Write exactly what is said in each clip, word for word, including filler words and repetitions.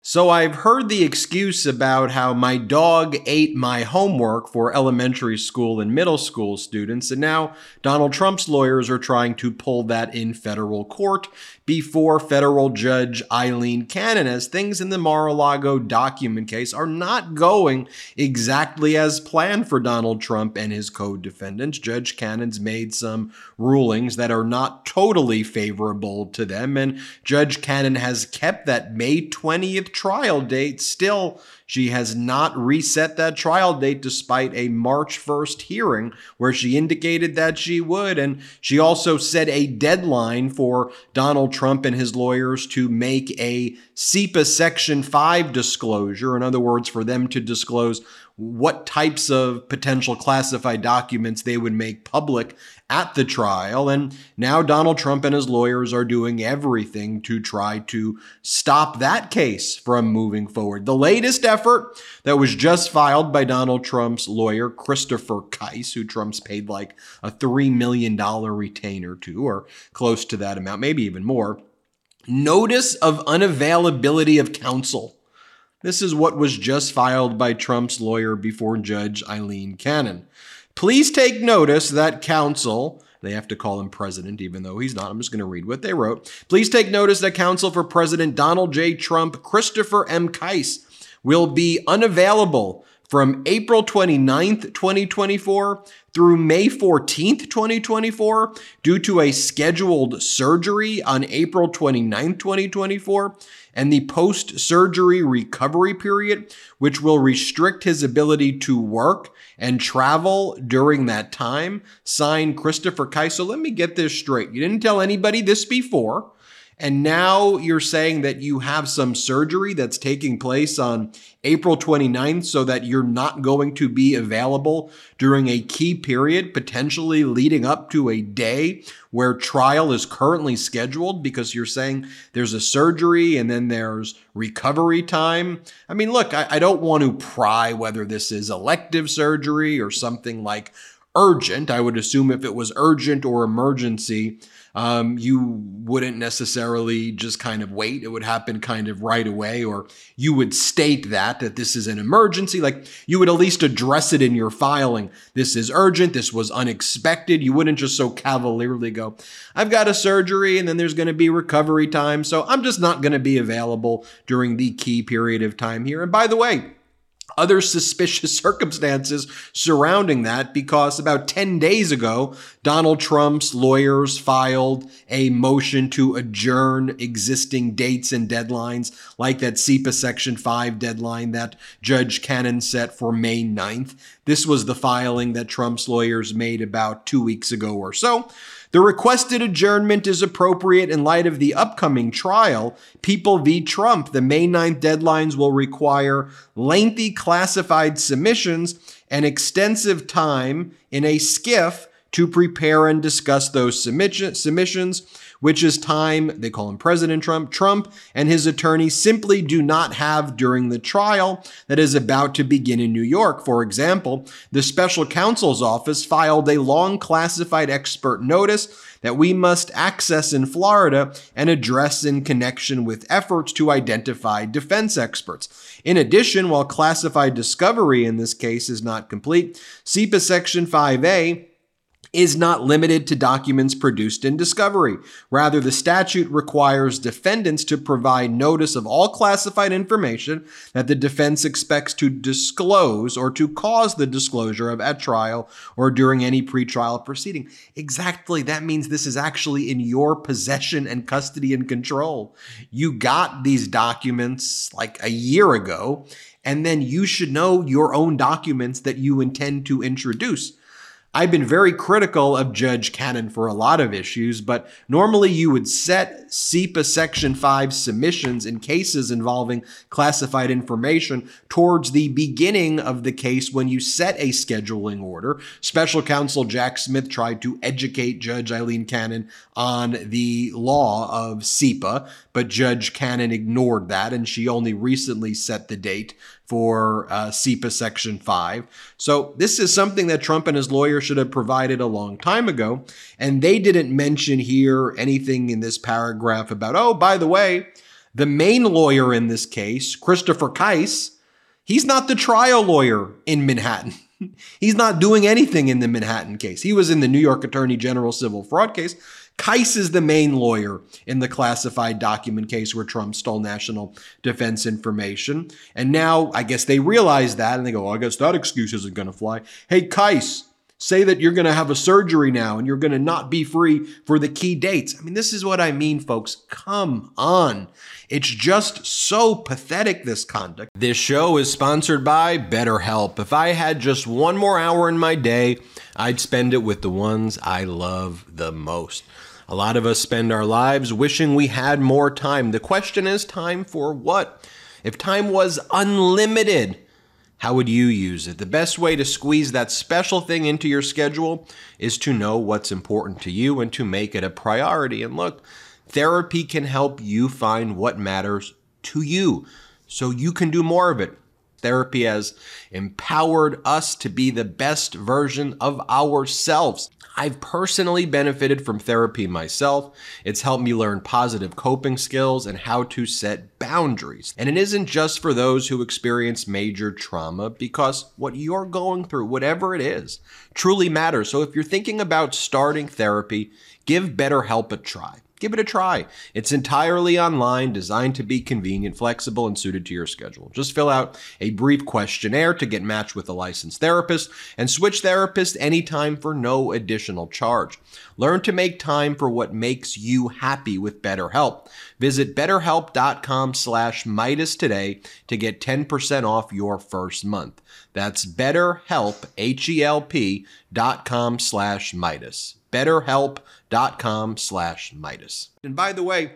So I've heard the excuse about how my dog ate my homework for elementary school and middle school students, and now Donald Trump's lawyers are trying to pull that in federal court before federal judge Aileen Cannon, as things in the Mar-a-Lago document case are not going exactly as planned for Donald Trump and his co-defendants. Judge Cannon's made some rulings that are not totally favorable to them, and Judge Cannon has kept that May twentieth trial date. Still, she has not reset that trial date despite a March first hearing where she indicated that she would. And she also set a deadline for Donald Trump and his lawyers to make a SEPA Section five disclosure. In other words, for them to disclose what types of potential classified documents they would make public at the trial. And now Donald Trump and his lawyers are doing everything to try to stop that case from moving forward. The latest effort that was just filed by Donald Trump's lawyer, Christopher Kise, who Trump's paid like a three million dollars retainer to, or close to that amount, maybe even more. Notice of unavailability of counsel. This is what was just filed by Trump's lawyer before Judge Aileen Cannon. Please take notice that counsel, they have to call him president even though he's not, I'm just going to read what they wrote. Please take notice that counsel for President Donald J. Trump, Christopher M. Kise, will be unavailable from April twenty-ninth, twenty twenty-four through May fourteenth, twenty twenty-four due to a scheduled surgery on April twenty-ninth, twenty twenty-four and the post-surgery recovery period, which will restrict his ability to work and travel during that time. Signed, Christopher Kise. So let me get this straight. You didn't tell anybody this before, and now you're saying that you have some surgery that's taking place on April twenty-ninth so that you're not going to be available during a key period, potentially leading up to a day where trial is currently scheduled, because you're saying there's a surgery and then there's recovery time. I mean, look, I, I don't want to pry whether this is elective surgery or something like urgent. I would assume if it was urgent or emergency, um, you wouldn't necessarily just kind of wait. It would happen kind of right away, or you would state that, that this is an emergency. Like, you would at least address it in your filing. This is urgent. This was unexpected. You wouldn't just so cavalierly go, I've got a surgery and then there's going to be recovery time, so I'm just not going to be available during the key period of time here. And by the way, other suspicious circumstances surrounding that, because about ten days ago, Donald Trump's lawyers filed a motion to adjourn existing dates and deadlines, like that SEPA Section five deadline that Judge Cannon set for May ninth. This was the filing that Trump's lawyers made about two weeks ago or so. The requested adjournment is appropriate in light of the upcoming trial, People v. Trump. The May ninth deadlines will require lengthy classified submissions and extensive time in a SCIF to prepare and discuss those submissions, which is time, they call him President Trump, Trump and his attorney simply do not have during the trial that is about to begin in New York. For example, the special counsel's office filed a long classified expert notice that we must access in Florida and address in connection with efforts to identify defense experts. In addition, while classified discovery in this case is not complete, SEPA Section five A is not limited to documents produced in discovery. Rather, the statute requires defendants to provide notice of all classified information that the defense expects to disclose or to cause the disclosure of at trial or during any pretrial proceeding. Exactly. That means this is actually in your possession and custody and control. You got these documents like a year ago, and then you should know your own documents that you intend to introduce. I've been very critical of Judge Cannon for a lot of issues, but normally you would set SEPA Section five submissions in cases involving classified information towards the beginning of the case when you set a scheduling order. Special counsel Jack Smith tried to educate Judge Aileen Cannon on the law of SEPA, but Judge Cannon ignored that, and she only recently set the date for uh, SEPA Section five. So this is something that Trump and his lawyer should have provided a long time ago. And they didn't mention here anything in this paragraph about, oh, by the way, The main lawyer in this case, Christopher Kise, he's not the trial lawyer in Manhattan. He's not doing anything in the Manhattan case. He was in the New York Attorney General civil fraud case. Kise is the main lawyer in the classified document case where Trump stole national defense information. And now I guess they realize that and they go, well, I guess that excuse isn't going to fly. Hey, Kise, say that you're going to have a surgery now and you're going to not be free for the key dates. I mean, this is what I mean, folks. Come on. It's just so pathetic, this conduct. This show is sponsored by BetterHelp. If I had just one more hour in my day, I'd spend it with the ones I love the most. A lot of us spend our lives wishing we had more time. The question is, time for what? If time was unlimited, how would you use it? The best way to squeeze that special thing into your schedule is to know what's important to you and to make it a priority. And look, therapy can help you find what matters to you so you can do more of it. Therapy has empowered us to be the best version of ourselves. I've personally benefited from therapy myself. It's helped me learn positive coping skills and how to set boundaries. And it isn't just for those who experience major trauma, because what you're going through, whatever it is, truly matters. So if you're thinking about starting therapy, give BetterHelp a try. Give it a try. It's entirely online, designed to be convenient, flexible, and suited to your schedule. Just fill out a brief questionnaire to get matched with a licensed therapist and switch therapists anytime for no additional charge. Learn to make time for what makes you happy with BetterHelp. Visit betterhelp.com slash Midas today to get ten percent off your first month. That's BetterHelp, H-E-L-P dot com slash Midas. BetterHelp.com slash Midas. And by the way,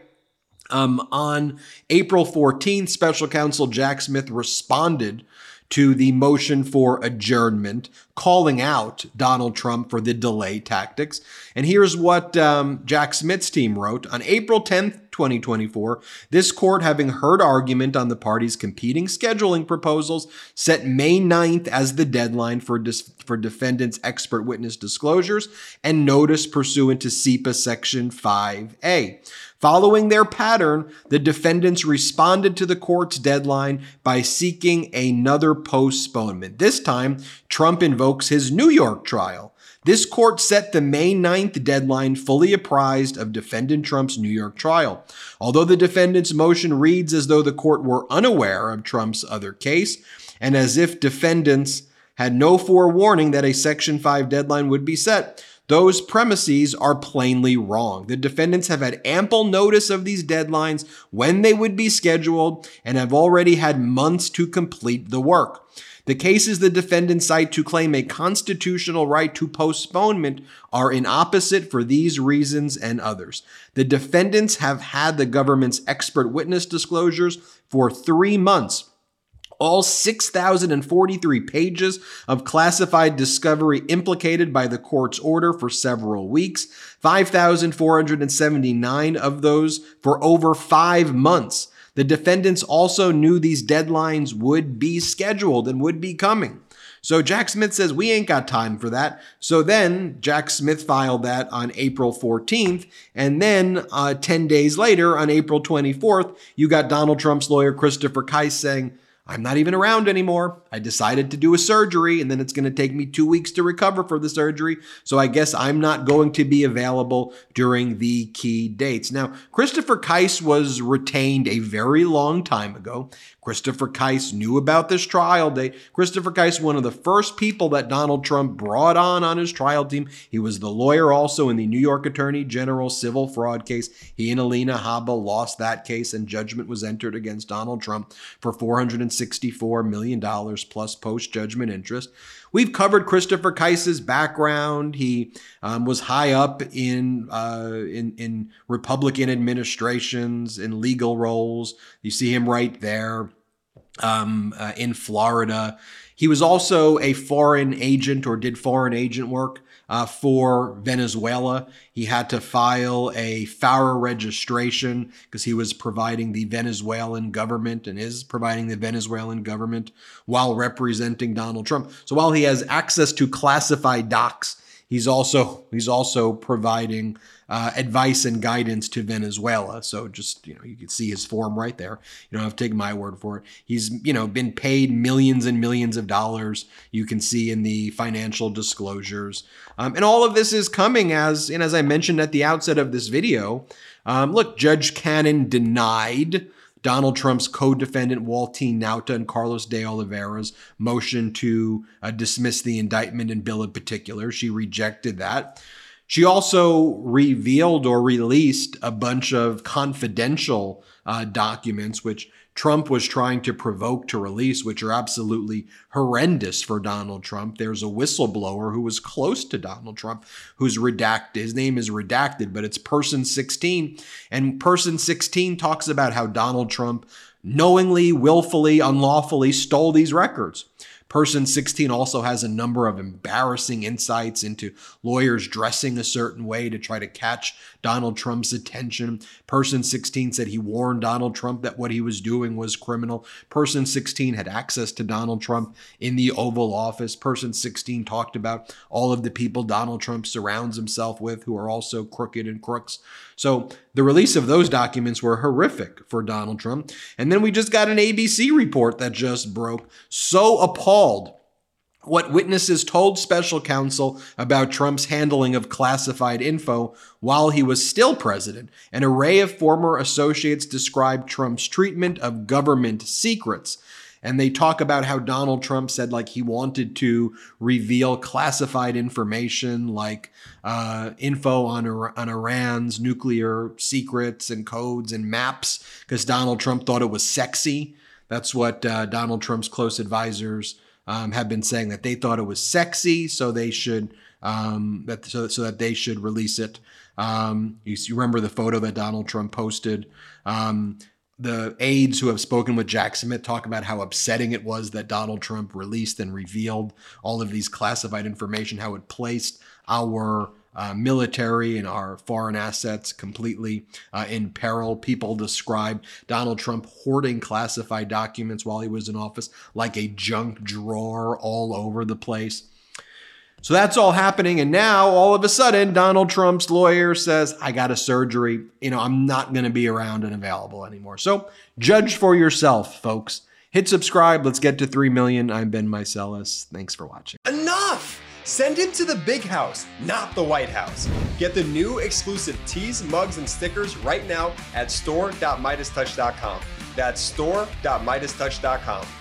um, on April fourteenth, Special Counsel Jack Smith responded to the motion for adjournment, calling out Donald Trump for the delay tactics. And here's what um, Jack Smith's team wrote. On April tenth, twenty twenty-four, this court, having heard argument on the parties' competing scheduling proposals, set May ninth as the deadline for dis- for defendants' expert witness disclosures and notice pursuant to S E P A Section five A. Following their pattern, the defendants responded to the court's deadline by seeking another postponement. This time, Trump invokes his New York trial. This court set the May ninth deadline fully apprised of defendant Trump's New York trial. Although the defendant's motion reads as though the court were unaware of Trump's other case, and as if defendants had no forewarning that a Section five deadline would be set, those premises are plainly wrong. The defendants have had ample notice of these deadlines, when they would be scheduled, and have already had months to complete the work. The cases the defendants cite to claim a constitutional right to postponement are inopposite for these reasons and others. The defendants have had the government's expert witness disclosures for three months. All six thousand forty-three pages of classified discovery implicated by the court's order for several weeks, five thousand four hundred seventy-nine of those for over five months. The defendants also knew these deadlines would be scheduled and would be coming. So Jack Smith says, we ain't got time for that. So then Jack Smith filed that on April fourteenth. And then uh, ten days later, on April twenty-fourth, you got Donald Trump's lawyer, Christopher Kise, saying, I'm not even around anymore. I decided to do a surgery, and then it's going to take me two weeks to recover for the surgery. So I guess I'm not going to be available during the key dates. Now, Christopher Kise was retained a very long time ago. Christopher Kise knew about this trial date. Christopher Kise, one of the first people that Donald Trump brought on on his trial team. He was the lawyer also in the New York Attorney General civil fraud case. He and Alina Habba lost that case, and judgment was entered against Donald Trump for four hundred sixty-four million dollars plus post-judgment interest. We've covered Christopher Kise's background. He um, was high up in, uh, in in Republican administrations, in legal roles. You see him right there um, uh, in Florida. He was also a foreign agent, or did foreign agent work uh, for Venezuela. He had to file a F A R A registration because he was providing the Venezuelan government and is providing the Venezuelan government while representing Donald Trump. So while he has access to classified docs, he's also he's also providing uh, advice and guidance to Venezuela. So just, you know, you can see his form right there. You don't have to take my word for it. He's, you know, been paid millions and millions of dollars. You can see in the financial disclosures. Um, and all of this is coming as, and as I mentioned at the outset of this video, um, look, Judge Cannon denied Donald Trump's co-defendant Waltine Nauta and Carlos de Oliveira's motion to uh, dismiss the indictment and bill in particular. She rejected that. She also revealed or released a bunch of confidential uh, documents, which Trump was trying to provoke to release, which are absolutely horrendous for Donald Trump. There's a whistleblower who was close to Donald Trump who's redacted. His name is redacted, but it's Person sixteen. And Person sixteen talks about how Donald Trump knowingly, willfully, unlawfully stole these records. Person sixteen also has a number of embarrassing insights into lawyers dressing a certain way to try to catch Donald Trump's attention. Person sixteen said he warned Donald Trump that what he was doing was criminal. Person sixteen had access to Donald Trump in the Oval Office. Person sixteen talked about all of the people Donald Trump surrounds himself with who are also crooked and crooks. So the release of those documents were horrific for Donald Trump. And then we just got an A B C report that just broke, so appalled what witnesses told special counsel about Trump's handling of classified info while he was still president. An array of former associates described Trump's treatment of government secrets. And they talk about how Donald Trump said like he wanted to reveal classified information like uh, info on, on Iran's nuclear secrets and codes and maps because Donald Trump thought it was sexy. That's what uh, Donald Trump's close advisors um, have been saying, that they thought it was sexy, so they should um, that so, so that they should release it. Um, you, you remember the photo that Donald Trump posted. Um, The aides who have spoken with Jack Smith talk about how upsetting it was that Donald Trump released and revealed all of these classified information, how it placed our uh, military and our foreign assets completely uh, in peril. People describe Donald Trump hoarding classified documents while he was in office like a junk drawer all over the place. So that's all happening. And now all of a sudden, Donald Trump's lawyer says, I got a surgery. You know, I'm not going to be around and available anymore. So judge for yourself, folks. Hit subscribe. Let's get to three million. I'm Ben Meiselas. Thanks for watching. Enough! Send him to the big house, not the White House. Get the new exclusive tees, mugs, and stickers right now at store dot midas touch dot com. That's store dot midas touch dot com.